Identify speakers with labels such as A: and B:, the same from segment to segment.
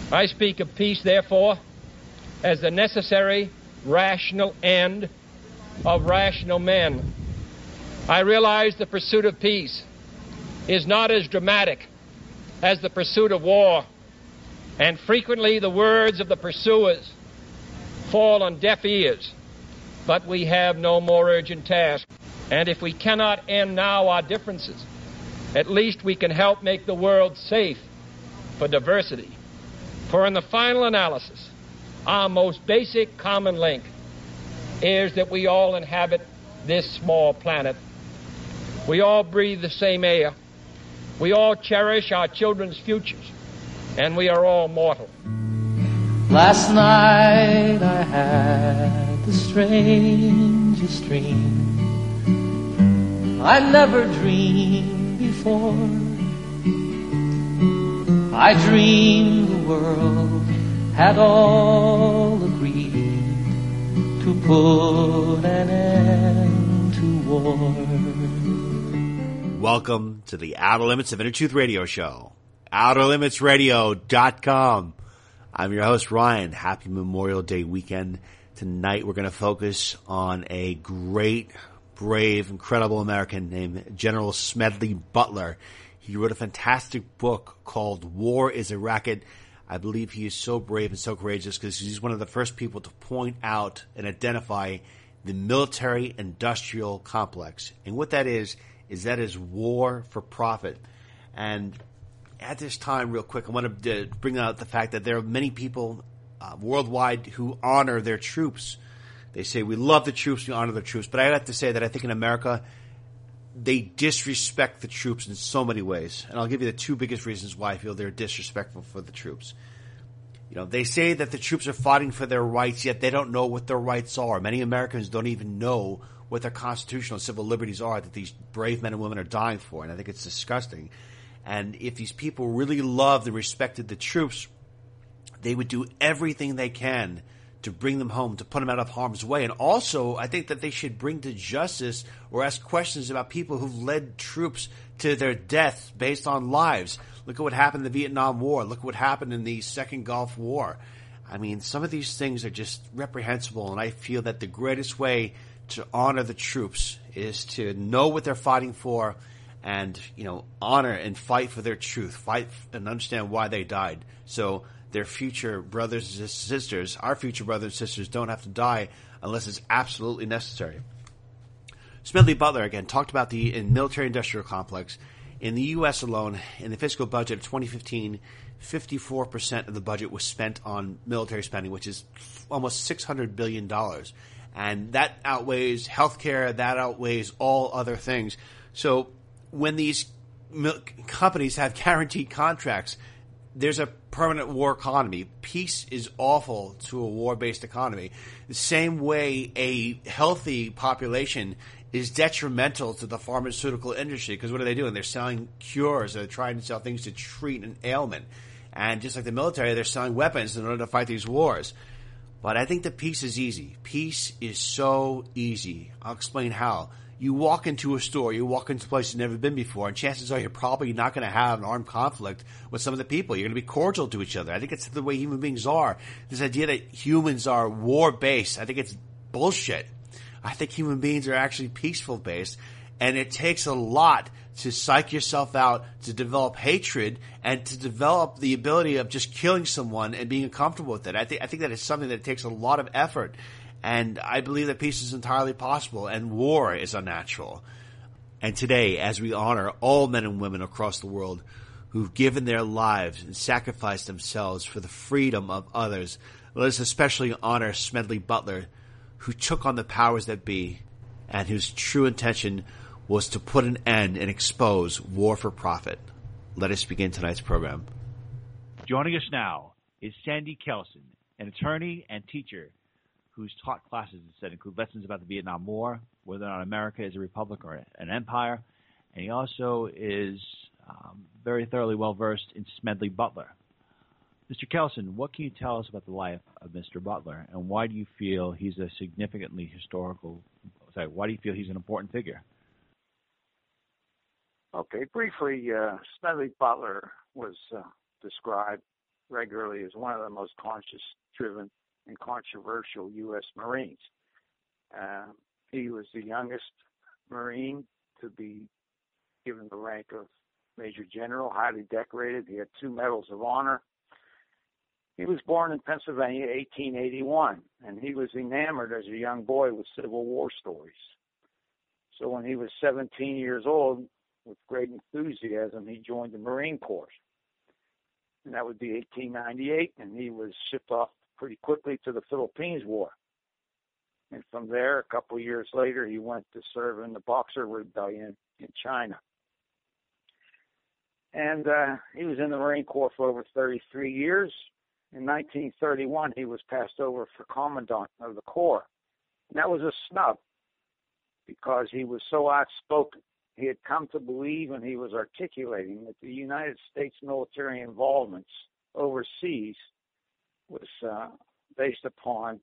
A: I speak of peace, therefore, as the necessary, rational end of rational men. I realize the pursuit of peace is not as dramatic as the pursuit of war, and frequently the words of the pursuers fall on deaf ears. But we have no more urgent task, and if we cannot end now our differences, at least we can help make the world safe for diversity. For in the final analysis, our most basic common link is that we all inhabit this small planet. We all breathe the same air. We all cherish our children's futures, and we are all mortal.
B: Last night I had the strangest dream I never dreamed before. I dreamed the world had all agreed to put an end to war.
C: Welcome to the Outer Limits of Inner Truth Radio Show. OuterLimitsRadio.com. I'm your host, Ryan. Happy Memorial Day weekend. Tonight we're going to focus on a great, brave, incredible American named General Smedley Butler. He wrote a fantastic book called War is a Racket. I believe he is so brave and so courageous because he's one of the first people to point out and identify the military-industrial complex. And what that is that is war for profit. And at this time, real quick, I want to bring out the fact that there are many people worldwide who honor their troops. They say, we love the troops, we honor the troops. But I have to say that I think in America, they disrespect the troops in so many ways. And I'll give you the two biggest reasons why I feel they're disrespectful for the troops. You know, they say that the troops are fighting for their rights, yet they don't know what their rights are. Many Americans don't even know what their constitutional and civil liberties are that these brave men and women are dying for. And I think it's disgusting. And if these people really loved and respected the troops, they would do everything they can to bring them home, to put them out of harm's way. And also, I think that they should bring to justice or ask questions about people who've led troops to their death based on lives. Look at what happened in the Vietnam War. Look at what happened in the Second Gulf War. I mean, some of these things are just reprehensible, and I feel that the greatest way to honor the troops is to know what they're fighting for and, you know, honor and fight for their truth, fight and understand why they died. So their future brothers and sisters, our future brothers and sisters, don't have to die unless it's absolutely necessary. Smedley Butler, again, talked about the military-industrial complex. In the U.S. alone, in the fiscal budget of 2015, 54% of the budget was spent on military spending, which is almost $600 billion. And that outweighs healthcare, that outweighs all other things. So when these companies have guaranteed contracts, there's a permanent war economy. Peace is awful to a war-based economy. The same way a healthy population is detrimental to the pharmaceutical industry, because what are they doing? They're selling cures. They're trying to sell things to treat an ailment. And just like the military, they're selling weapons in order to fight these wars. But I think that peace is easy. Peace is so easy. I'll explain how. You walk into a store, you walk into a place you've never been before, and chances are you're probably not going to have an armed conflict with some of the people. You're going to be cordial to each other. I think it's the way human beings are. This idea that humans are war-based, I think it's bullshit. I think human beings are actually peaceful-based, and it takes a lot to psych yourself out, to develop hatred, and to develop the ability of just killing someone and being uncomfortable with it. I think that is something that takes a lot of effort. And I believe that peace is entirely possible, and war is unnatural. And today, as we honor all men and women across the world who've given their lives and sacrificed themselves for the freedom of others, let us especially honor Smedley Butler, who took on the powers that be, and whose true intention was to put an end and expose war for profit. Let us begin tonight's program.
D: Joining us now is Sandy Kelson, an attorney and teacher who's taught classes that include lessons about the Vietnam War, whether or not America is a republic or an empire, and he also is very thoroughly well-versed in Smedley Butler. Mr. Kelson, what can you tell us about the life of Mr. Butler, and why do you feel he's a why do you feel he's an important figure?
E: Okay, briefly, Smedley Butler was described regularly as one of the most conscience-driven and controversial U.S. Marines. He was the youngest Marine to be given the rank of Major General, highly decorated. He had 2 Medals of Honor. He was born in Pennsylvania, 1881, and he was enamored as a young boy with Civil War stories. So when he was 17 years old, with great enthusiasm, he joined the Marine Corps. And that would be 1898, and he was shipped off pretty quickly to the Philippines War. And from there, a couple of years later, he went to serve in the Boxer Rebellion in China. And he was in the Marine Corps for over 33 years. In 1931, he was passed over for Commandant of the Corps. And that was a snub because he was so outspoken. He had come to believe, and he was articulating, that the United States military involvements overseas was based upon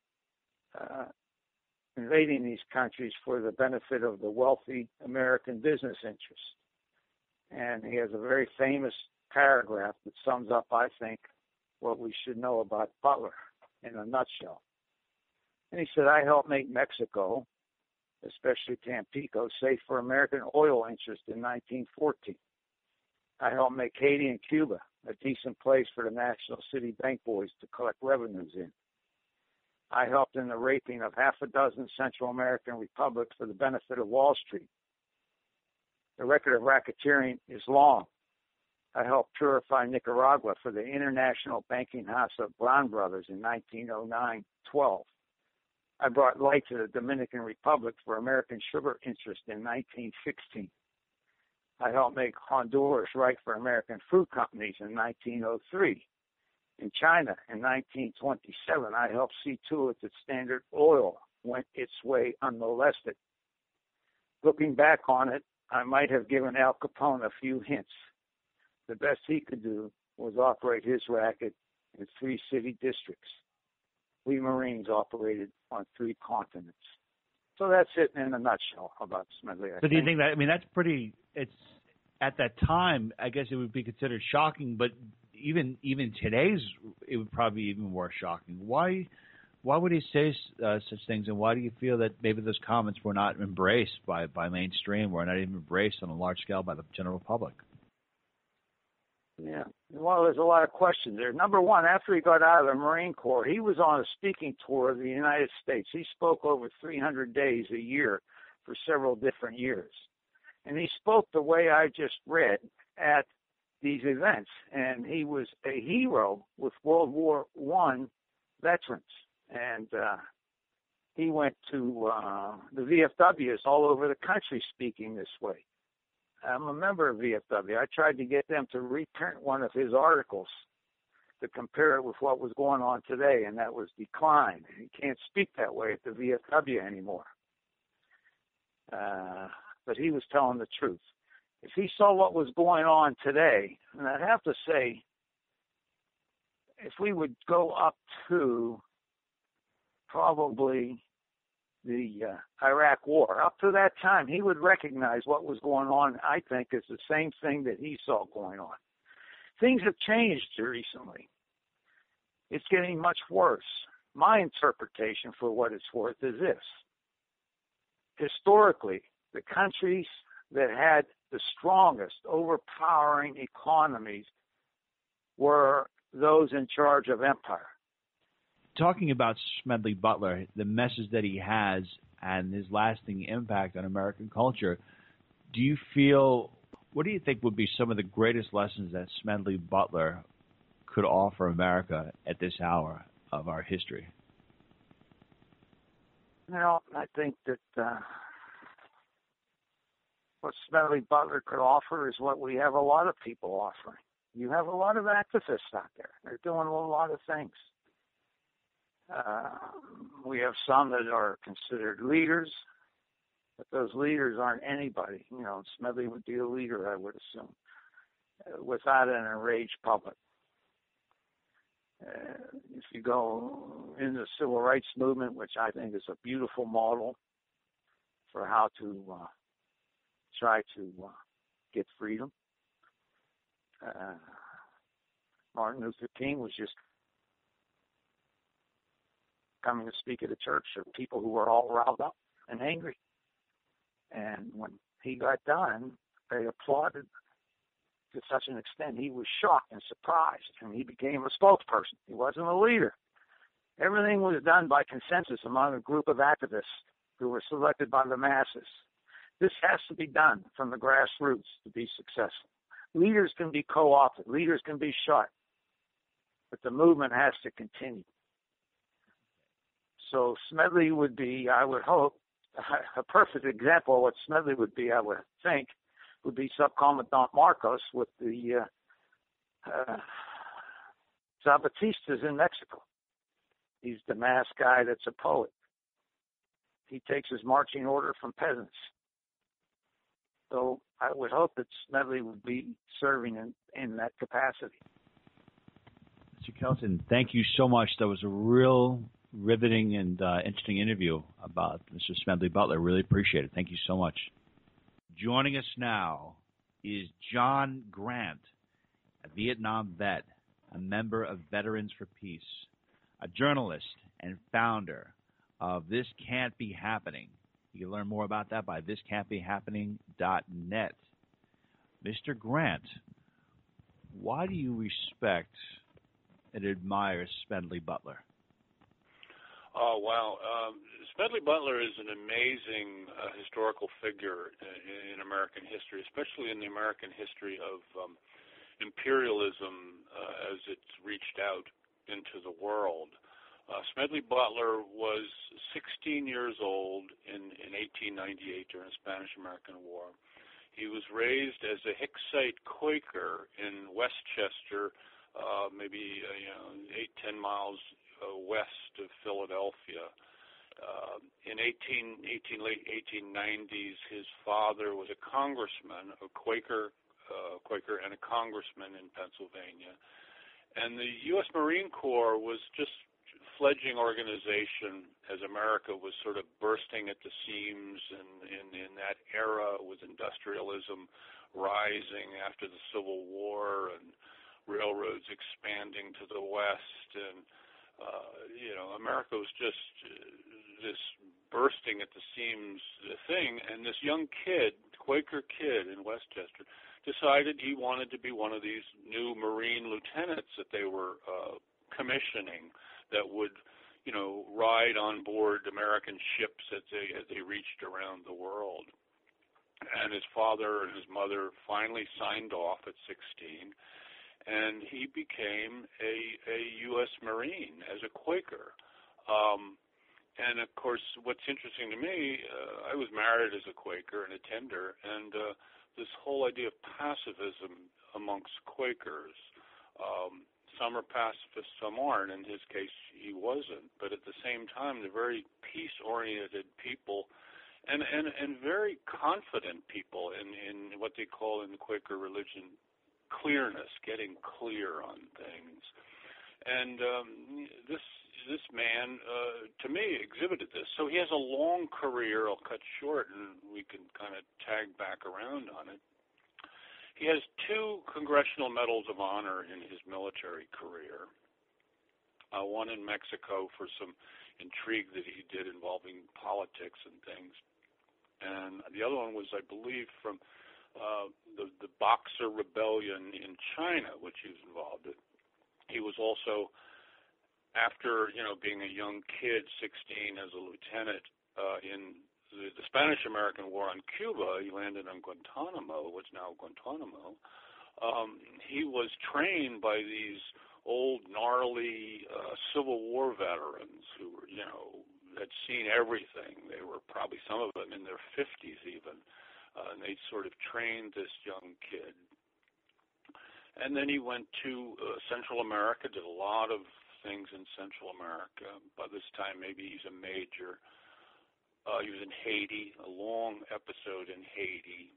E: invading these countries for the benefit of the wealthy American business interests. And he has a very famous paragraph that sums up, I think, what we should know about Butler in a nutshell. And he said, I helped make Mexico, especially Tampico, safe for American oil interests in 1914. I helped make Haiti and Cuba a decent place for the National City Bank boys to collect revenues in. I helped in the raping of half a dozen Central American republics for the benefit of Wall Street. The record of racketeering is long. I helped purify Nicaragua for the International Banking House of Brown Brothers in 1909-12. I brought light to the Dominican Republic for American sugar interest in 1916. I helped make Honduras right for American fruit companies in 1903. In China, in 1927, I helped see to it that Standard Oil went its way unmolested. Looking back on it, I might have given Al Capone a few hints. The best he could do was operate his racket in 3 city districts. We Marines operated on 3 continents. So that's it in a nutshell about Smedley.
D: So do you think that, I mean, that's pretty, it's, at that time, I guess it would be considered shocking, but even today's, it would probably be even more shocking. Why would he say such things, and why do you feel that maybe those comments were not embraced by mainstream, or not even embraced on a large scale by the general public?
E: Yeah, well, there's a lot of questions there. Number one, after he got out of the Marine Corps, he was on a speaking tour of the United States. He spoke over 300 days a year for several different years. And he spoke the way I just read at these events. And he was a hero with World War I veterans. And he went to the VFWs all over the country speaking this way. I'm a member of VFW. I tried to get them to reprint one of his articles to compare it with what was going on today, and that was decline. You can't speak that way at the VFW anymore. But he was telling the truth. If he saw what was going on today, and I'd have to say, if we would go up to probably the Iraq War, up to that time, he would recognize what was going on, I think, as the same thing that he saw going on. Things have changed recently. It's getting much worse. My interpretation, for what it's worth, is this. Historically, the countries that had the strongest, overpowering economies were those in charge of empire.
D: Talking about Smedley Butler, the message that he has and his lasting impact on American culture, what do you think would be some of the greatest lessons that Smedley Butler could offer America at this hour of our history?
E: Well, I think that what Smedley Butler could offer is what we have a lot of people offering. You have a lot of activists out there. They're doing a lot of things. We have some that are considered leaders, but those leaders aren't anybody. You know, Smedley would be a leader, I would assume, without an enraged public. If you go in the civil rights movement, which I think is a beautiful model for how to try to get freedom, Martin Luther King was just coming to speak at a church of people who were all riled up and angry. And when he got done, they applauded to such an extent he was shocked and surprised, and he became a spokesperson. He wasn't a leader. Everything was done by consensus among a group of activists who were selected by the masses. This has to be done from the grassroots to be successful. Leaders can be co-opted. Leaders can be shot. But the movement has to continue. So Smedley would be, I would hope, a perfect example of what Smedley would be, I would think, would be Subcommandant Marcos with the Zapatistas in Mexico. He's the masked guy that's a poet. He takes his marching order from peasants. So I would hope that Smedley would be serving in that capacity.
D: Mr. Kelson, thank you so much. That was a real riveting and interesting interview about Mr. Smedley Butler. Really appreciate it. Thank you so much. Joining us now is John Grant, a Vietnam vet, a member of Veterans for Peace, a journalist and founder of This Can't Be Happening. You can learn more about that by thiscan'tbehappening.net. Mr. Grant, why do you respect and admire Smedley Butler?
F: Oh, wow. Smedley Butler is an amazing historical figure in American history, especially in the American history of imperialism as it's reached out into the world. Smedley Butler was 16 years old in 1898 during the Spanish-American War. He was raised as a Hicksite Quaker in Westchester, maybe 8-10 miles west of Philadelphia. In late 1890s, his father was a congressman, a Quaker and a congressman in Pennsylvania. And the U.S. Marine Corps was just fledgling organization as America was sort of bursting at the seams, and in that era with industrialism rising after the Civil War and railroads expanding to the west, and America was just this bursting at the seams thing, and this young kid, Quaker kid in Westchester, decided he wanted to be one of these new Marine lieutenants that they were commissioning that would, ride on board American ships as they reached around the world. And his father and his mother finally signed off at 16, and he became a U.S. Marine as a Quaker. And, of course, what's interesting to me, I was married as a Quaker and a tender, and this whole idea of pacifism amongst Quakers, some are pacifists, some aren't. In his case, he wasn't. But at the same time, they're very peace-oriented people and very confident people in what they call in the Quaker religion clearness, getting clear on things. And this man, to me, exhibited this. So he has a long career. I'll cut short, and we can kind of tag back around on it. He has 2 Congressional Medals of Honor in his military career. One in Mexico for some intrigue that he did involving politics and things. And the other one was, I believe, from the Boxer Rebellion in China, which he was involved in. He was also, after being a young kid, 16 as a lieutenant in the Spanish-American War on Cuba, he landed on Guantanamo, what's now Guantanamo. He was trained by these old, gnarly Civil War veterans who were, had seen everything. They were probably some of them in their 50s even, and they sort of trained this young kid. And then he went to Central America, did a lot of things in Central America. By this time, maybe he's a major. He was in Haiti, a long episode in Haiti.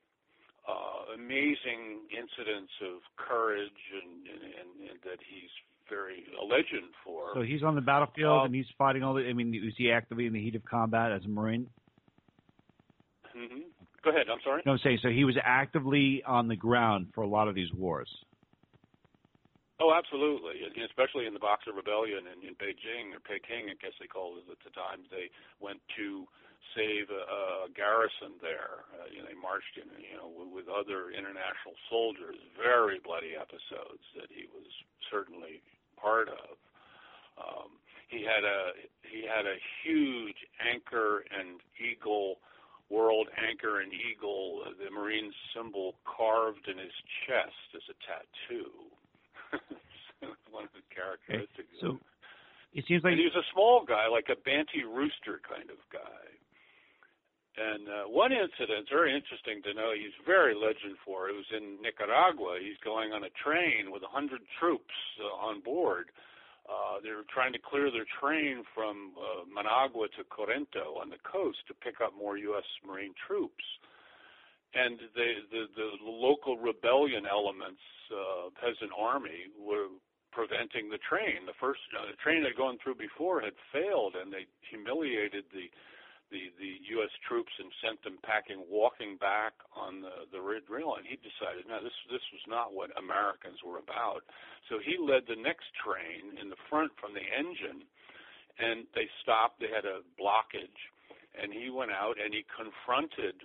F: Amazing incidents of courage and that he's a legend for.
D: So he's on the battlefield and he's fighting was he actively in the heat of combat as a Marine?
F: Mm-hmm. Go ahead, I'm sorry?
D: No, I'm saying, so he was actively on the ground for a lot of these wars.
F: Oh, absolutely, and especially in the Boxer Rebellion in Beijing, or Peking, I guess they called it at the time. They went to save a garrison there. They marched in, with other international soldiers. Very bloody episodes that he was certainly part of. He had a huge anchor and eagle, world anchor and eagle, the Marine symbol carved in his chest as a tattoo. One of the characteristics.
D: Okay. So it seems like
F: he was a small guy, like a Banty Rooster kind of guy. And one incident, very interesting to know, he's very legend for. It was in Nicaragua. He's going on a train with 100 troops on board. They were trying to clear their train from Managua to Corento on the coast to pick up more U.S. Marine troops. And the local rebellion elements, peasant army, were preventing the train. The train they'd gone through before had failed, and they humiliated the U.S. troops and sent them walking back on the rail. And he decided, no, this was not what Americans were about. So he led the next train in the front from the engine, and they stopped. They had a blockage, and he went out and he confronted,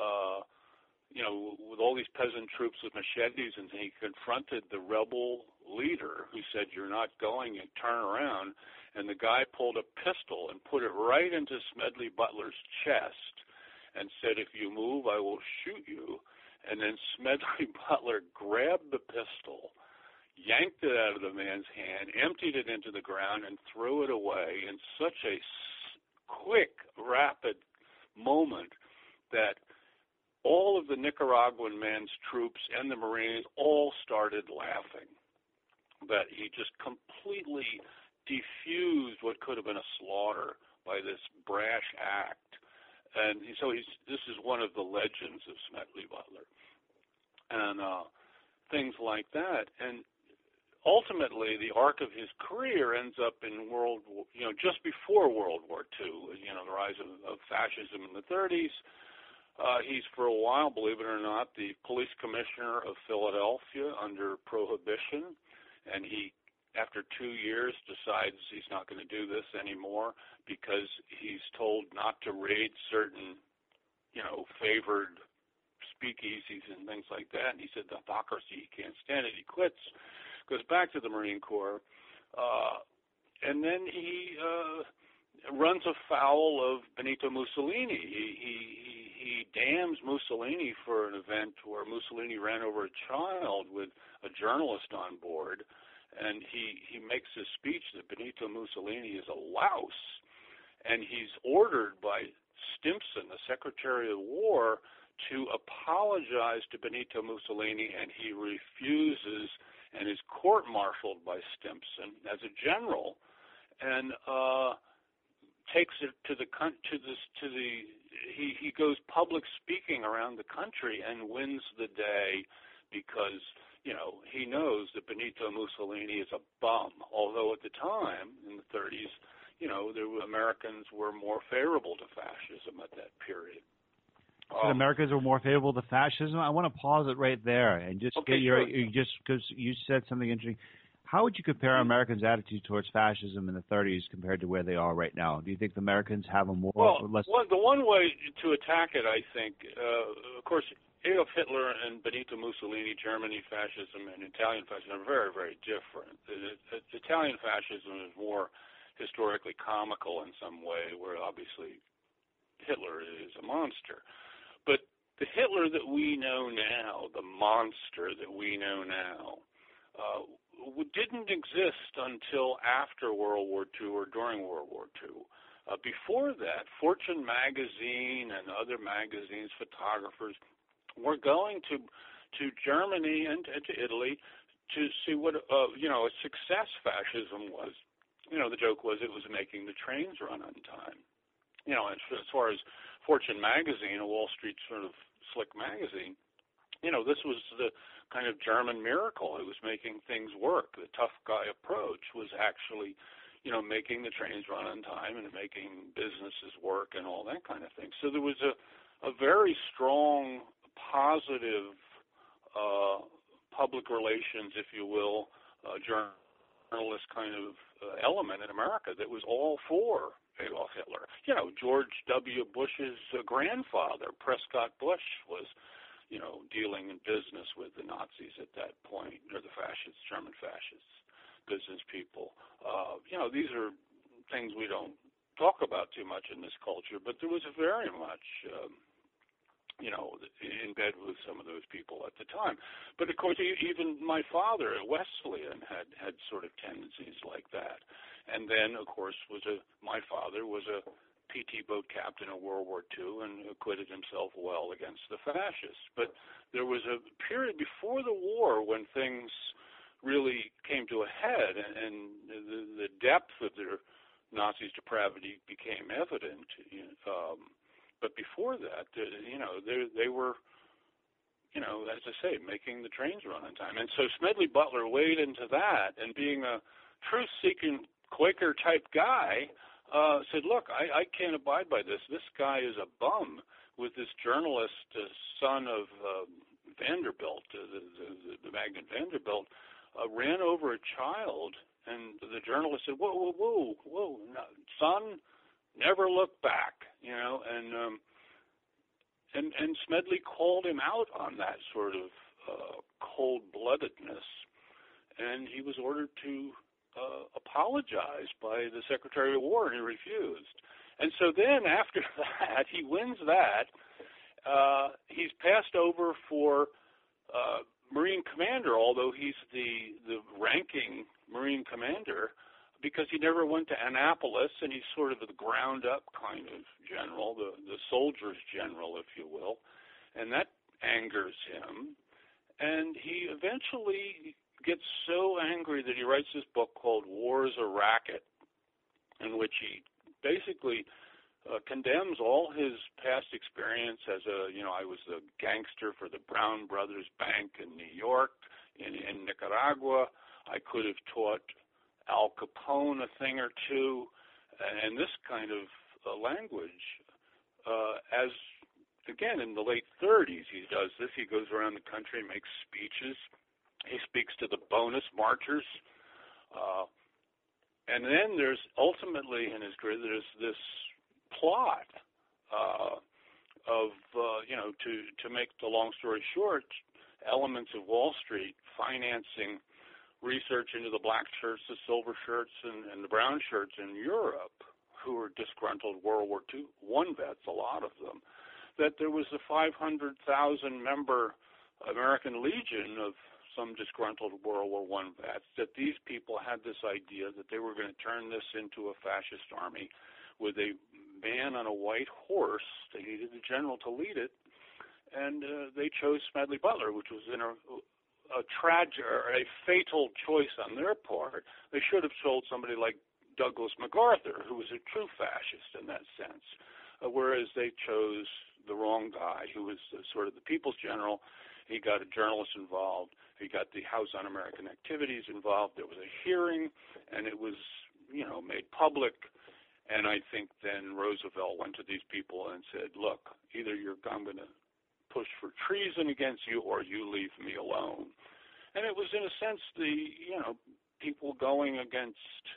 F: with all these peasant troops with machetes, and he confronted the rebel leader who said, "You're not going, and turn around." And the guy pulled a pistol and put it right into Smedley Butler's chest and said, "If you move, I will shoot you." And then Smedley Butler grabbed the pistol, yanked it out of the man's hand, emptied it into the ground, and threw it away in such a quick, rapid moment that all of the Nicaraguan man's troops and the Marines all started laughing. That he just completely defused what could have been a slaughter by this brash act. And so this is one of the legends of Smedley Butler. And things like that. And ultimately, the arc of his career ends up in just before World War II, the rise of fascism in the 30s. He's, for a while, believe it or not, the police commissioner of Philadelphia under Prohibition. And he, after 2 years, decides he's not going to do this anymore because he's told not to raid certain, favored speakeasies and things like that. And he said the hypocrisy, he can't stand it. He quits, goes back to the Marine Corps, and then he runs afoul of Benito Mussolini. He damns Mussolini for an event where Mussolini ran over a child with a journalist on board, and he makes this speech that Benito Mussolini is a louse, and he's ordered by Stimson, the Secretary of War, to apologize to Benito Mussolini, and he refuses and is court-martialed by Stimson as a general, and takes it he goes public speaking around the country and wins the day because he knows that Benito Mussolini is a bum. Although at the time in the 30s, the Americans were more favorable to fascism at that period.
D: Americans are more favorable to fascism. I want to pause it right there and just get your just because you said something interesting. How would you compare Americans' attitude towards fascism in the 30s compared to where they are right now? Do you think the Americans have a more or less? Well,
F: the one way to attack it, I think, of course, Adolf Hitler and Benito Mussolini, Germany fascism and Italian fascism are very, very different. Italian fascism is more historically comical in some way, where obviously Hitler is a monster. But the Hitler that we know now, the monster that we know now, didn't exist until after World War II or during World War II. Before that, Fortune magazine and other magazines, photographers, were going to Germany and to Italy to see what a success fascism was. The joke was it was making the trains run on time. As far as Fortune magazine, a Wall Street sort of slick magazine, this was the kind of German miracle. It was making things work. The tough guy approach was actually, making the trains run on time and making businesses work and all that kind of thing. So there was a very strong, positive public relations, if you will, journalist kind of element in America that was all for Adolf Hitler. You know, George W. Bush's grandfather, Prescott Bush, was, you know, dealing in business with the Nazis at that point, or the fascists, German fascists, business people. You know, these are things we don't talk about too much in this culture, but there was very much, you know, in bed with some of those people at the time. But of course, even my father at Wesleyan had sort of tendencies like that. And then, of course, my father was a PT boat captain in World War II and acquitted himself well against the fascists. But there was a period before the war when things really came to a head, and the depth of their Nazis' depravity became evident. But before that, you know, they were, you know, as I say, making the trains run on time. And so Smedley Butler weighed into that, and being a truth-seeking Quaker-type guy, said, look, I can't abide by this. This guy is a bum with this journalist, son of Vanderbilt, the magnate Vanderbilt, ran over a child, and the journalist said, whoa, no, son, never look back, you know, and Smedley called him out on that sort of cold-bloodedness, and he was ordered to apologize by the Secretary of War, and he refused. And so then after that, he wins that. He's passed over for Marine Commander, although he's the ranking Marine Commander, because he never went to Annapolis, and he's sort of the ground-up kind of general, the soldier's general, if you will, and that angers him. And he eventually gets so angry that he writes this book called War's a Racket, in which he basically condemns all his past experience as I was a gangster for the Brown Brothers Bank in New York, in Nicaragua. I could have taught Al Capone a thing or two, and this kind of language. As, again, in the late 30s, he does this. He goes around the country and makes speeches. He speaks to the bonus marchers. And then there's ultimately in his career, there's this plot to make the long story short, elements of Wall Street financing research into the black shirts, the silver shirts, and the brown shirts in Europe, who were disgruntled World War II vets, a lot of them, that there was a 500,000 member American Legion of some disgruntled World War I vets, that these people had this idea that they were going to turn this into a fascist army with a man on a white horse. They needed a general to lead it, and they chose Smedley Butler, which was a tragic or a fatal choice on their part. They should have told somebody like Douglas MacArthur, who was a true fascist in that sense, whereas they chose the wrong guy, who was sort of the people's general. He got a journalist involved. He got the House Un-American Activities involved. There was a hearing, and it was, made public. And I think then Roosevelt went to these people and said, look, either I'm going to push for treason against you or you leave me alone. And it was, in a sense, the, people going against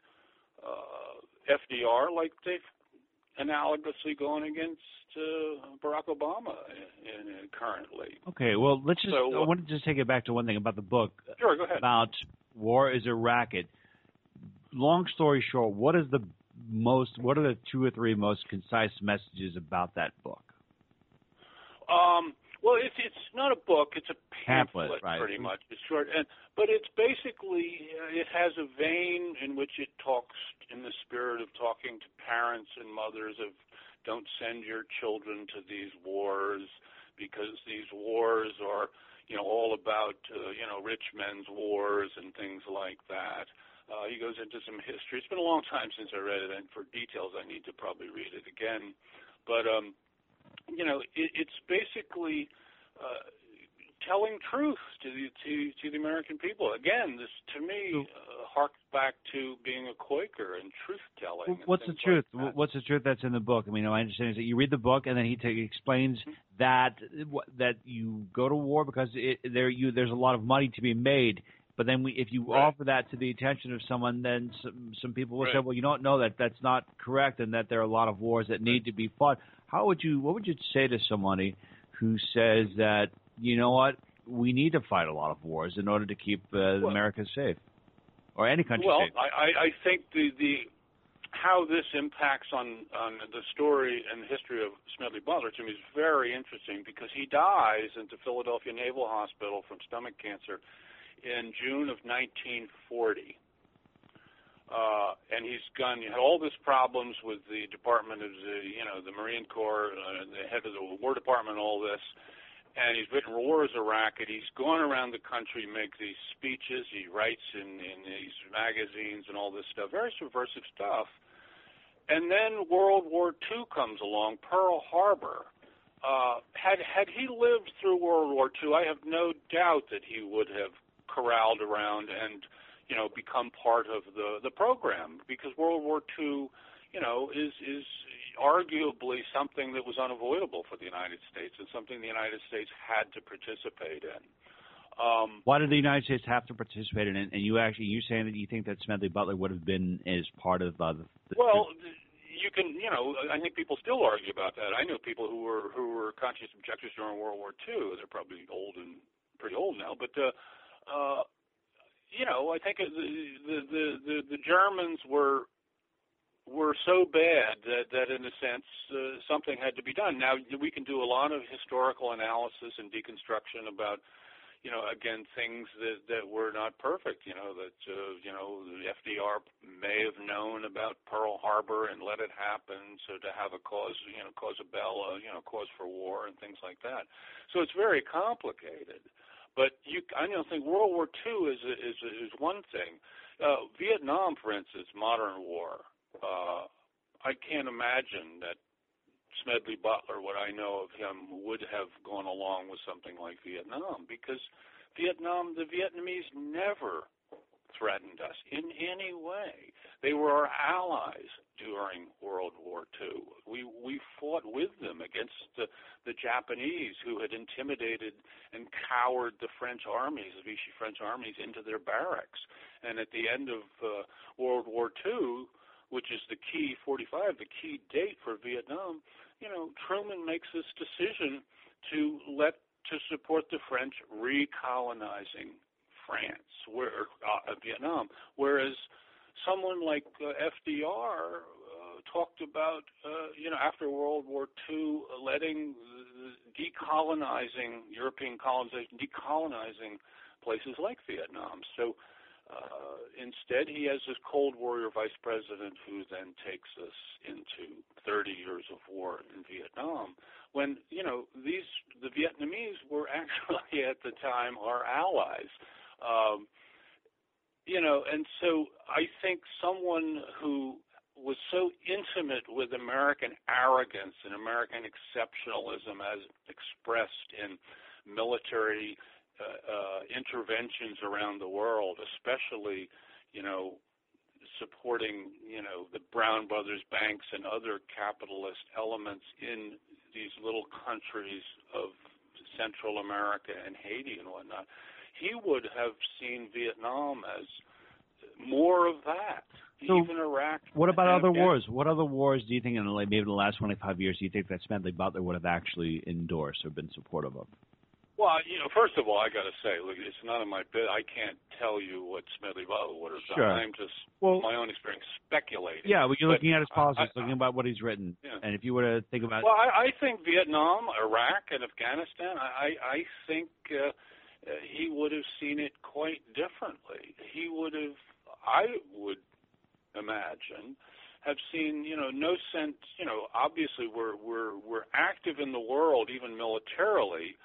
F: FDR like they've analogously going against Barack Obama currently.
D: Okay, well, I want to just take it back to one thing about the book.
F: Sure, go ahead.
D: About War is a Racket. Long story short, what are the 2 or 3 most concise messages about that book?
F: Well, it's not a book; it's a pamphlet,
D: right.
F: Pretty much. It's short, but it's basically it has a vein in which it talks in the spirit of talking to parents and mothers of don't send your children to these wars because these wars are all about rich men's wars and things like that. He goes into some history. It's been a long time since I read it, and for details I need to probably read it again. But it's basically telling truth to the American people. Again, this to me harks back to being a Quaker and truth-telling.
D: What's the truth? What's the truth that's in the book? I mean, I understand is that you read the book and then he explains that you go to war because there's a lot of money to be made, But then if you offer that to the attention of someone, then some people will say, well, you don't know that's not correct, and that there are a lot of wars that need to be fought. What would you say to somebody who says that, you know what, we need to fight a lot of wars in order to keep America safe, or any country safe?
F: Well, I think the how this impacts on the story and history of Smedley Butler to me is very interesting, because he dies at the Philadelphia Naval Hospital from stomach cancer in June of 1940. And he had all these problems with the Department of the Marine Corps, the head of the War Department, all this. And he's written War is a Racket. He's gone around the country, make these speeches. He writes in these magazines and all this stuff, very subversive stuff. And then World War II comes along, Pearl Harbor. Had he lived through World War II, I have no doubt that he would have corralled around and, become part of the program, because World War II, is arguably something that was unavoidable for the United States, and something the United States had to participate in.
D: Why did the United States have to participate in it? And you're saying that you think that Smedley Butler would have been as part of
F: well, you can, I think people still argue about that. I know people who were conscious objectors during World War II. They're probably pretty old now, but I think the Germans were so bad that in a sense something had to be done. Now we can do a lot of historical analysis and deconstruction about again, things that were not perfect, that FDR may have known about Pearl Harbor and let it happen, so to have a cause belli, cause for war and things like that. So it's very complicated. But I don't think World War II is one thing. Vietnam, for instance, modern war. I can't imagine that Smedley Butler, what I know of him, would have gone along with something like Vietnam, because the Vietnamese never threatened us in any way. They were our allies during World War II. We fought with them against the Japanese, who had intimidated and cowered the French armies, the Vichy French armies, into their barracks. And at the end of World War II, which is the key, 45, the key date for Vietnam, Truman makes this decision to support the French recolonizing Vietnam, whereas someone like FDR talked about, after World War II, letting decolonizing European colonization, decolonizing places like Vietnam. So instead, he has this Cold Warrior vice president who then takes us into 30 years of war in Vietnam, when, the Vietnamese were actually at the time our allies. And so I think someone who was so intimate with American arrogance and American exceptionalism as expressed in military interventions around the world, especially, supporting, the Brown Brothers banks and other capitalist elements in these little countries of Central America and Haiti and whatnot. He would have seen Vietnam as more of that. So even Iraq.
D: What about other wars? What other wars do you think, in maybe the last 25 years, do you think that Smedley Butler would have actually endorsed or been supportive of?
F: Well, first of all, I got to say, look, it's none of my business. I can't tell you what Smedley Butler would have done.
D: Sure.
F: I'm just, my own experience, speculating.
D: Yeah, well, you're looking at his policies, looking about what he's written. Yeah. And if you were to think about...
F: Well, I think Vietnam, Iraq, and Afghanistan, I think he would have seen it quite differently. He would have, I would imagine, have seen, no sense, obviously we're active in the world, even militarily,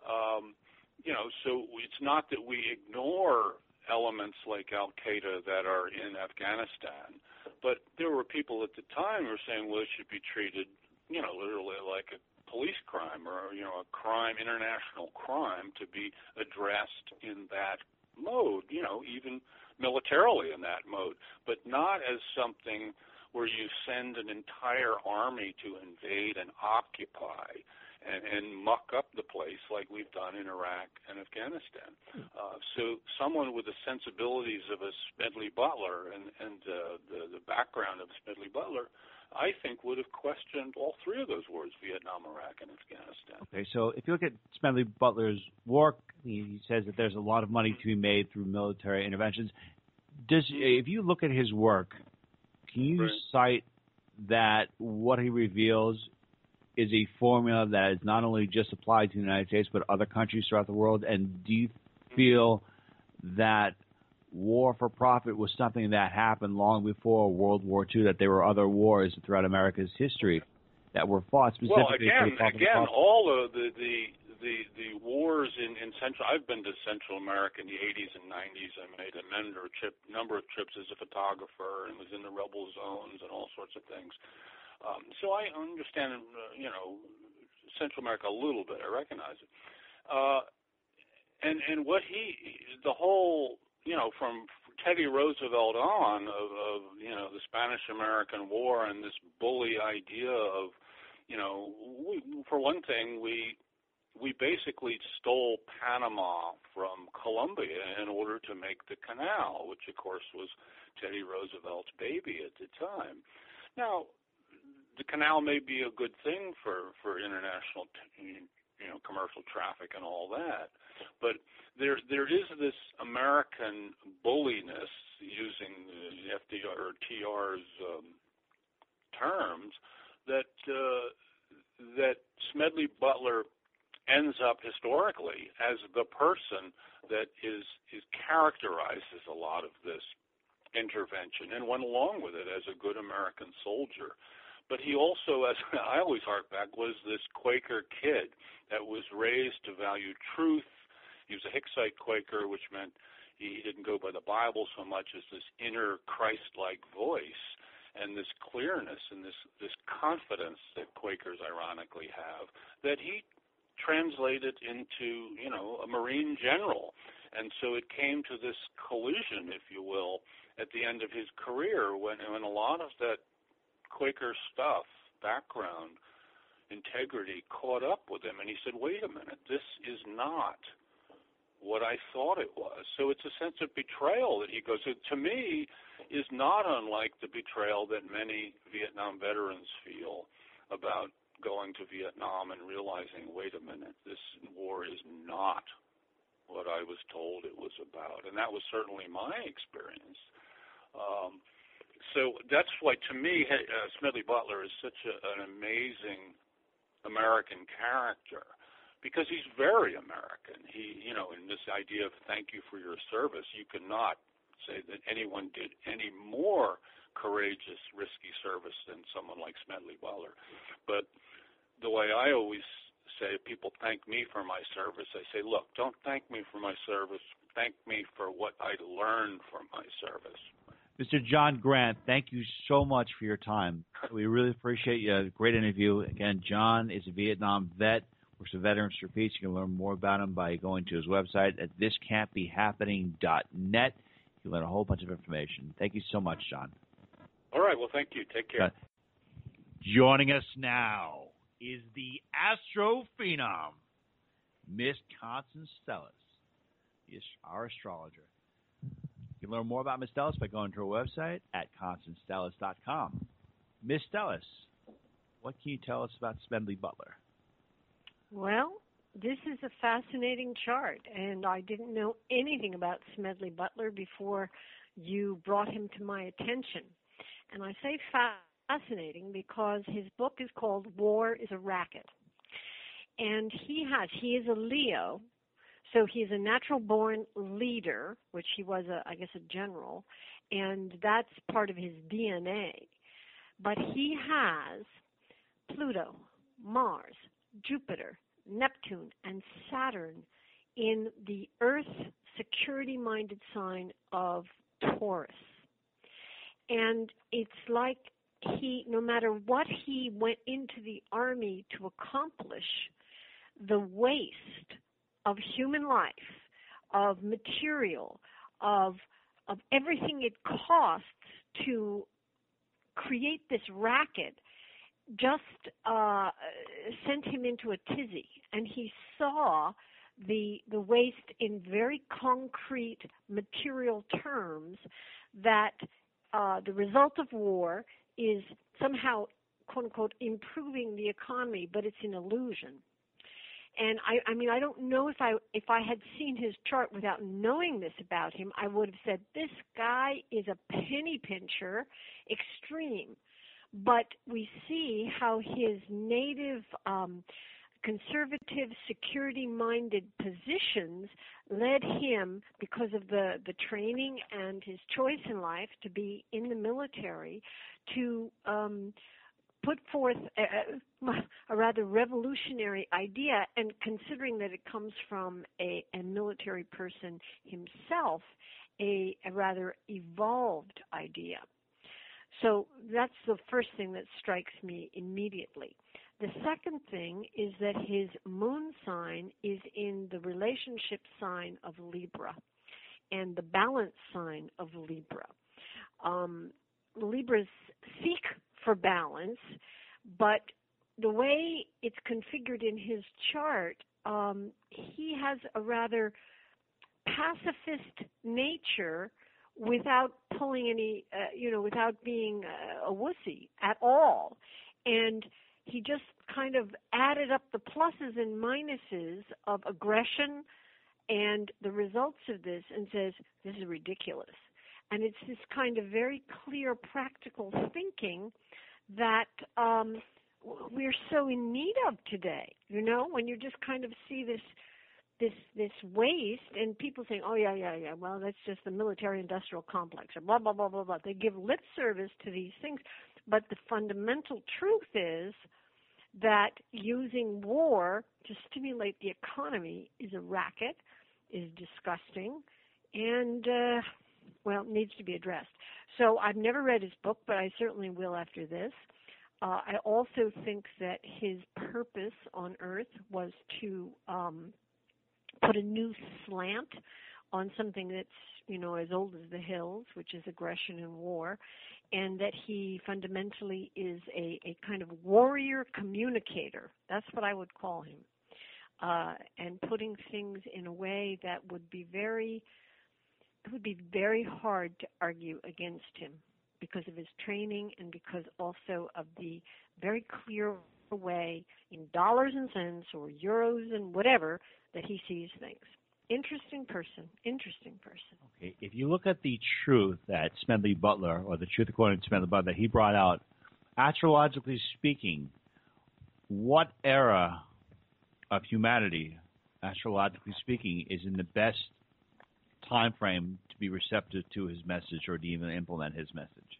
F: so it's not that we ignore elements like Al-Qaeda that are in Afghanistan, but there were people at the time who were saying, well, it should be treated, literally like a police crime or, a crime, international crime, to be addressed in that mode, even militarily in that mode, but not as something where you send an entire army to invade and occupy and muck up the place like we've done in Iraq and Afghanistan. So someone with the sensibilities of a Smedley Butler and the background of Smedley Butler, I think, would have questioned all three of those wars, Vietnam, Iraq, and Afghanistan.
D: Okay, so if you look at Smedley Butler's work, he says that there's a lot of money to be made through military interventions. If you look at his work, can you cite that what he reveals is a formula that is not only just applied to the United States but other countries throughout the world? And do you feel that war for profit was something that happened long before World War II, that there were other wars throughout America's history that were fought specifically for the profit?
F: Again, all of the wars in Central, I've been to Central America in the 80s and 90s. I made a number of trips as a photographer and was in the rebel zones and all sorts of things. So I understand, Central America a little bit. I recognize it. And what the whole, from Teddy Roosevelt on of the Spanish-American War and this bully idea of, for one thing, we basically stole Panama from Colombia in order to make the canal, which of course was Teddy Roosevelt's baby at the time. Now, the canal may be a good thing for international, commercial traffic and all that, but there is this American bulliness, using the FDR or TR's terms, that Smedley Butler ends up historically as the person that is characterizes a lot of this intervention and went along with it as a good American soldier. But he also, as I always hark back, was this Quaker kid that was raised to value truth. He was a Hicksite Quaker, which meant he didn't go by the Bible so much as this inner Christ-like voice and this clearness and this confidence that Quakers ironically have, that he translated into, a Marine general. And so it came to this collision, if you will, at the end of his career when a lot of that Quaker stuff, background, integrity, caught up with him. And he said, wait a minute, this is not what I thought it was. So it's a sense of betrayal that he goes, it, to me, is not unlike the betrayal that many Vietnam veterans feel about going to Vietnam and realizing, wait a minute, this war is not what I was told it was about. And that was certainly my experience. So that's why, to me, Smedley Butler is such an amazing American character, because he's very American. He, in this idea of thank you for your service, you cannot say that anyone did any more courageous, risky service than someone like Smedley Butler. But the way I always say, people thank me for my service, I say, look, don't thank me for my service. Thank me for what I learned from my service.
D: Mr. John Grant, thank you so much for your time. We really appreciate you. Great interview. Again, John is a Vietnam vet, works at Veterans for Peace. You can learn more about him by going to his website at thiscan'tbehappening.net. You can learn a whole bunch of information. Thank you so much, John.
F: All right. Well, thank you. Take care.
D: Joining us now is the Astro Phenom, Miss Constance Stellis, our astrologer. You can learn more about Miss Stellis by going to her website at ConstanceStellis.com. Miss Stellis, what can you tell us about Smedley Butler?
G: Well, this is a fascinating chart, and I didn't know anything about Smedley Butler before you brought him to my attention. And I say fascinating because his book is called War is a Racket. And he is a Leo. So he's a natural-born leader, which he was, a general, and that's part of his DNA. But he has Pluto, Mars, Jupiter, Neptune, and Saturn in the Earth security-minded sign of Taurus. And it's like no matter what he went into the army to accomplish, the waste of human life, of material, of everything it costs to create this racket just sent him into a tizzy, and he saw the waste in very concrete material terms, that the result of war is somehow, quote unquote, improving the economy, but it's an illusion. And I mean, I don't know if I had seen his chart without knowing this about him, I would have said, this guy is a penny pincher, extreme. But we see how his native conservative, security-minded positions led him, because of the training and his choice in life to be in the military, to put forth a rather revolutionary idea, and considering that it comes from a military person himself, a rather evolved idea. So that's the first thing that strikes me immediately. The second thing is that his moon sign is in the relationship sign of Libra and the balance sign of Libra. Libras seek for balance, but the way it's configured in his chart, he has a rather pacifist nature without pulling any, without being a wussy at all. And he just kind of added up the pluses and minuses of aggression and the results of this and says, this is ridiculous. And it's this kind of very clear, practical thinking that we're so in need of today. When you just kind of see this waste, and people saying, oh, yeah, well, that's just the military-industrial complex, or blah, blah, blah, blah, blah. They give lip service to these things. But the fundamental truth is that using war to stimulate the economy is a racket, is disgusting, and, needs to be addressed. So I've never read his book, but I certainly will after this. I also think that his purpose on Earth was to put a new slant on something that's, as old as the hills, which is aggression and war, and that he fundamentally is a kind of warrior communicator. That's what I would call him. And putting things in a way that it would be very hard to argue against him because of his training and because also of the very clear way in dollars and cents or euros and whatever that he sees things. Interesting person.
D: Okay, if you look at the truth that Smedley Butler, or the truth according to Smedley Butler, that he brought out, astrologically speaking, what era of humanity, astrologically speaking, is in the best time frame to be receptive to his message or to even implement his message?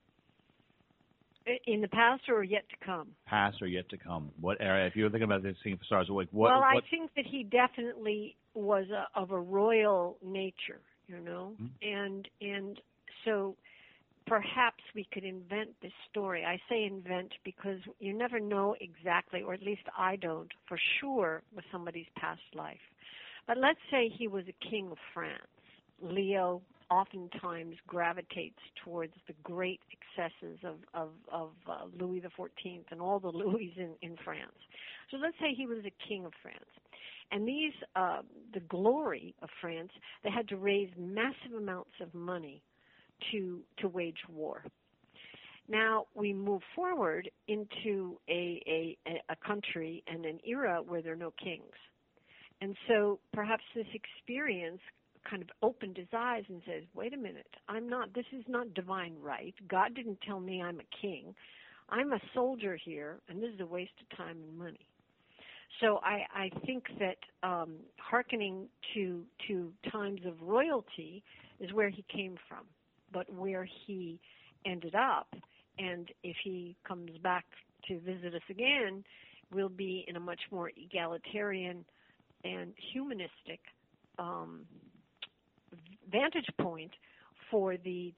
G: In the past or yet to come? Past
D: or yet to come. What era? If you're thinking about this thing for stars, what?
G: I think that he definitely was of a royal nature, mm-hmm. and so perhaps we could invent this story. I say invent because you never know exactly, or at least I don't, for sure, with somebody's past life. But let's say he was a king of France. Leo oftentimes gravitates towards the great excesses of Louis XIV and all the Louis in France. So let's say he was a king of France. And these, the glory of France, they had to raise massive amounts of money to wage war. Now we move forward into a country and an era where there are no kings. And so perhaps this experience kind of opened his eyes and says, wait a minute, this is not divine right. God didn't tell me I'm a king. I'm a soldier here, and this is a waste of time and money. So I think that hearkening to times of royalty is where he came from, but where he ended up, and if he comes back to visit us again, we'll be in a much more egalitarian and humanistic vantage point for the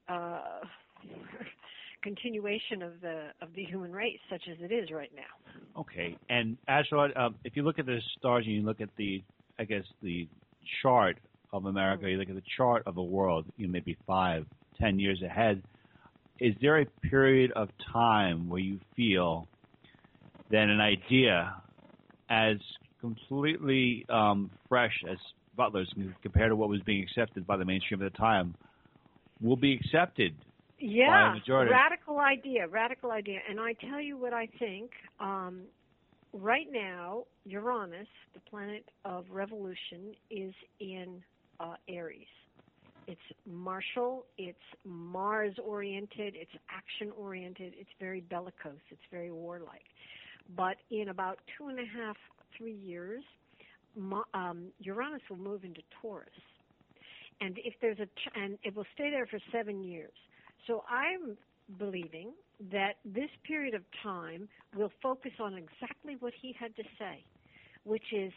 G: continuation of the human race, such as it is right now.
D: Okay, and Ashley, if you look at the stars and you look at the chart of America, you look at the chart of the world, maybe 5-10 years ahead, is there a period of time where you feel that an idea as completely fresh as Butler's compared to what was being accepted by the mainstream at the time will be accepted by a majority?
G: Radical idea. And I tell you what I think. Right now, Uranus, the planet of revolution, is in Aries. It's martial, it's Mars-oriented, it's action-oriented, it's very bellicose, it's very warlike. But in about 2.5, 3 years, Uranus will move into Taurus. And if there's and it will stay there for 7 years. So I'm believing that this period of time will focus on exactly what he had to say, which is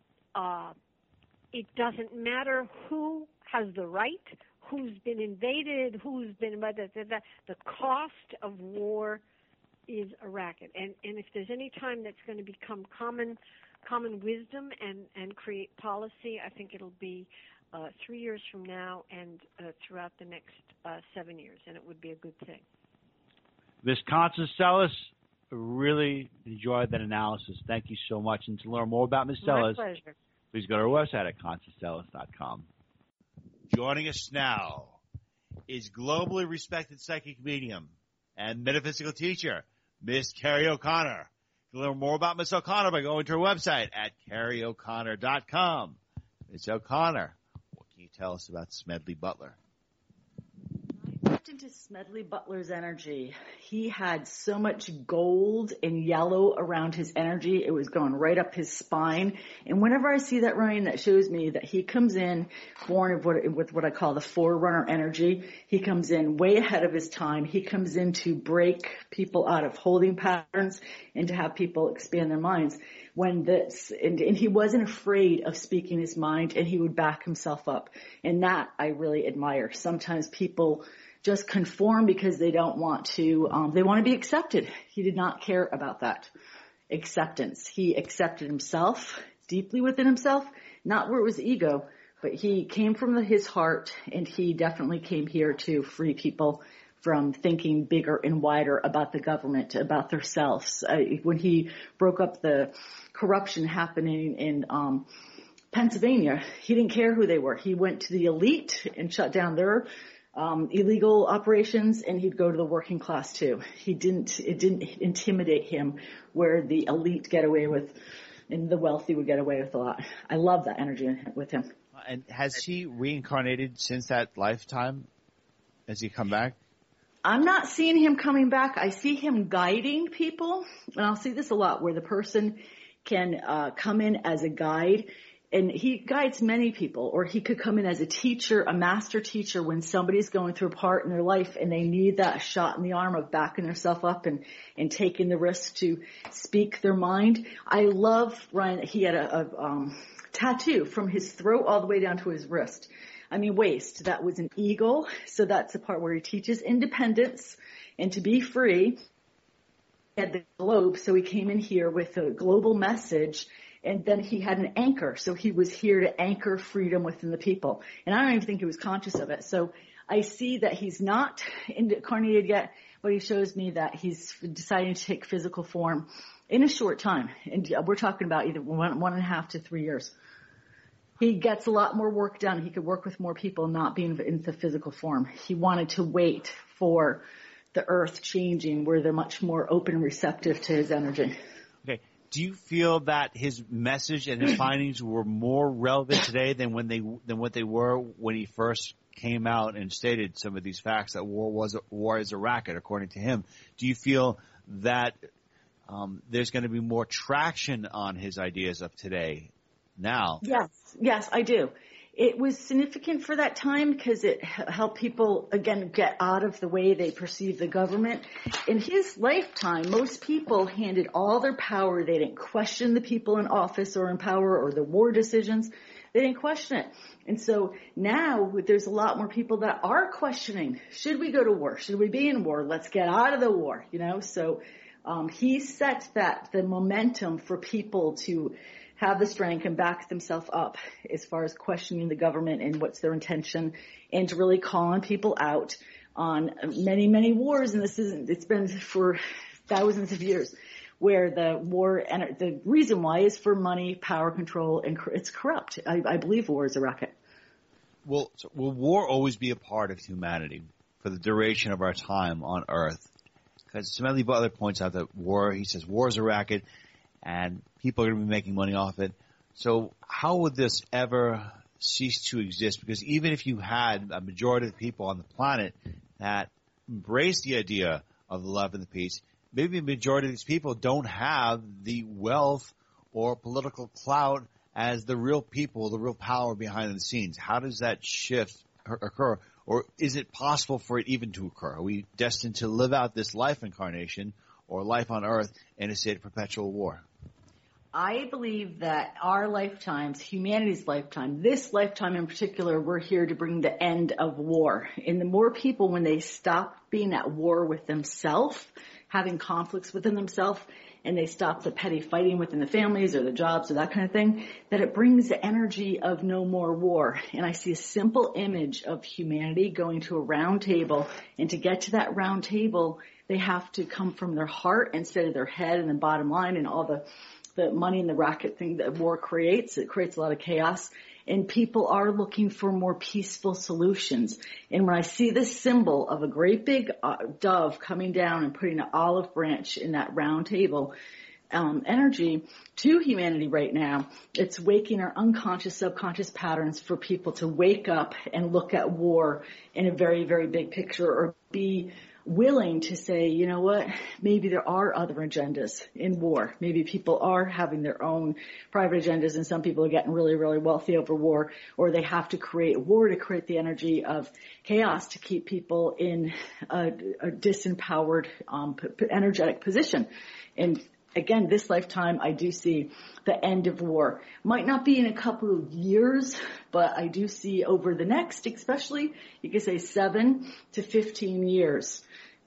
G: it doesn't matter who has the right, who's been invaded, who's been the cost of war is a racket. And if there's any time that's going to become common wisdom and create policy, I think it'll be 3 years from now and throughout the next 7 years, and it would be a good thing.
D: Miss Constance Sellis, really enjoyed that analysis. Thank you so much. And to learn more about Ms. Sellis,
G: my pleasure.
D: Please go to our website at ConstanceSellis.com.
C: Joining us now is globally respected psychic medium and metaphysical teacher, Miss Carrie O'Connor. You can learn more about Miss O'Connor by going to her website at CarrieO'Connor.com. Miss O'Connor, what can you tell us about Smedley Butler?
H: I tapped into Smedley Butler's energy. He had so much gold and yellow around his energy. It was going right up his spine. And whenever I see that, Ryan, that shows me that he comes in born with what I call the forerunner energy. He comes in way ahead of his time. He comes in to break people out of holding patterns and to have people expand their minds. And he wasn't afraid of speaking his mind, and he would back himself up. And that I really admire. Sometimes people just conform because they don't want to, they want to be accepted. He did not care about that acceptance. He accepted himself deeply within himself, not where it was ego, but he came from his heart, and he definitely came here to free people from thinking bigger and wider about the government, about themselves. When he broke up the corruption happening in Pennsylvania, he didn't care who they were. He went to the elite and shut down their illegal operations, and he'd go to the working class too. It didn't intimidate him where the elite get away with, and the wealthy would get away with a lot. I love that energy with him.
C: And has he reincarnated since that lifetime? Has he come back?
H: I'm not seeing him coming back. I see him guiding people, and I'll see this a lot, where the person can come in as a guide, and he guides many people, or he could come in as a teacher, a master teacher, when somebody's going through a part in their life and they need that shot in the arm of backing themselves up and taking the risk to speak their mind. I love Ryan. He had a tattoo from his throat all the way down to his waist. That was an eagle. So that's the part where he teaches independence and to be free. He had the globe, so he came in here with a global message, and then he had an anchor. So he was here to anchor freedom within the people. And I don't even think he was conscious of it. So I see that he's not incarnated yet, but he shows me that he's deciding to take physical form in a short time. And we're talking about either 1.5 to 3 years. He gets a lot more work done. He could work with more people, not being in the physical form. He wanted to wait for the earth changing, where they're much more open and receptive to his energy.
C: Okay. Do you feel that his message and his findings were more relevant today than what they were when he first came out and stated some of these facts, that war is a racket, according to him? Do you feel that there's going to be more traction on his ideas of today now?
H: Yes, I do. It was significant for that time because it helped people, again, get out of the way they perceive the government. In his lifetime, most people handed all their power. They didn't question the people in office or in power or the war decisions. They didn't question it. And so now there's a lot more people that are questioning, should we go to war? Should we be in war? Let's get out of the war, So he set the momentum for people to have the strength and back themselves up as far as questioning the government and what's their intention, and to really calling people out. on many, many wars, and it's been for thousands of years, where the reason why is for money, power, control, and it's corrupt. I believe war is a racket.
D: Will war always be a part of humanity for the duration of our time on Earth? Because Smedley Butler points out that he says war is a racket, and people are going to be making money off it. So how would this ever cease to exist? Because even if you had a majority of the people on the planet that embrace the idea of the love and the peace, maybe the majority of these people don't have the wealth or political clout as the real people, the real power behind the scenes. How does that shift occur? Or is it possible for it even to occur? Are we destined to live out this life incarnation or life on Earth in a state of perpetual war?
H: I believe that our lifetimes, humanity's lifetime, this lifetime in particular, we're here to bring the end of war. And the more people, when they stop being at war with themselves, having conflicts within themselves, and they stop the petty fighting within the families or the jobs or that kind of thing, that it brings the energy of no more war. And I see a simple image of humanity going to a round table, and to get to that round table, they have to come from their heart instead of their head and the bottom line and all the money and the racket thing that war creates. It creates a lot of chaos. And people are looking for more peaceful solutions. And when I see this symbol of a great big dove coming down and putting an olive branch in that round table energy to humanity right now, it's waking our unconscious, subconscious patterns for people to wake up and look at war in a very, very big picture, or be willing to say, you know what, maybe there are other agendas in war. Maybe people are having their own private agendas, and some people are getting really, really wealthy over war, or they have to create war to create the energy of chaos to keep people in a disempowered, energetic position. And again, this lifetime, I do see the end of war. Might not be in a couple of years, but I do see over the next, especially, you could say 7 to 15 years,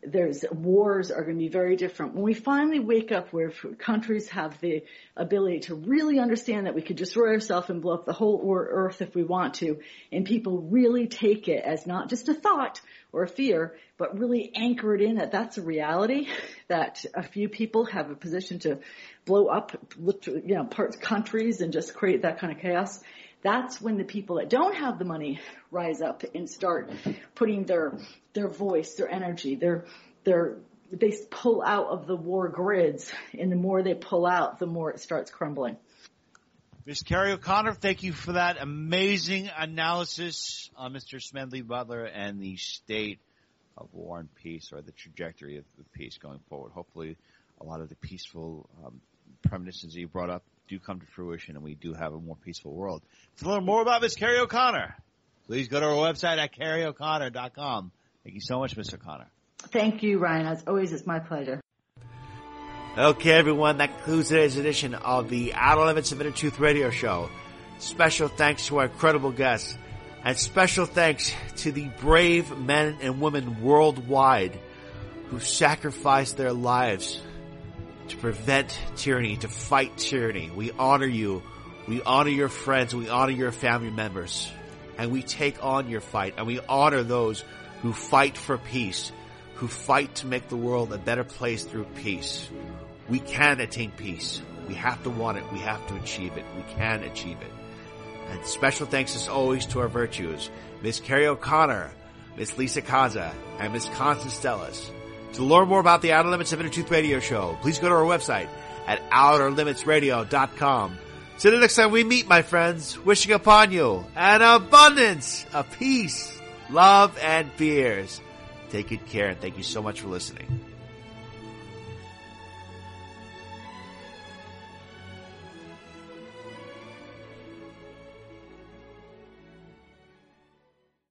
H: wars are going to be very different. When we finally wake up, where countries have the ability to really understand that we could destroy ourselves and blow up the whole earth if we want to, and people really take it as not just a thought or a fear, but really anchor it in that that's a reality, that a few people have a position to blow up, parts countries and just create that kind of chaos. That's when the people that don't have the money rise up and start putting their voice, their energy, they pull out of the war grids, and the more they pull out, the more it starts crumbling.
D: Ms. Carrie O'Connor, thank you for that amazing analysis on Mr. Smedley Butler and the state of war and peace, or the trajectory of peace going forward. Hopefully a lot of the peaceful premonitions that you brought up do come to fruition, and we do have a more peaceful world. To learn more about Ms. Carrie O'Connor, please go to our website at carrieoconnor.com. Thank you so much, Ms. O'Connor.
H: Thank you, Ryan. As always, it's my pleasure.
C: Okay, everyone, that concludes today's edition of the Outer Limits of Inner Truth Radio Show. Special thanks to our incredible guests, and special thanks to the brave men and women worldwide who sacrificed their lives to prevent tyranny, to fight tyranny. We honor you. We honor your friends. We honor your family members. And we take on your fight. And we honor those who fight for peace, who fight to make the world a better place through peace. We can attain peace. We have to want it. We have to achieve it. We can achieve it. And special thanks as always to our virtues, Ms. Carrie O'Connor, Ms. Lisa Kaza, and Ms. Constance Stellas. To learn more about the Outer Limits of Inner Truth Radio Show, please go to our website at OuterLimitsRadio.com. Till the next time we meet, my friends, wishing upon you an abundance of peace, love, and fears. Take good care, and thank you so much for listening.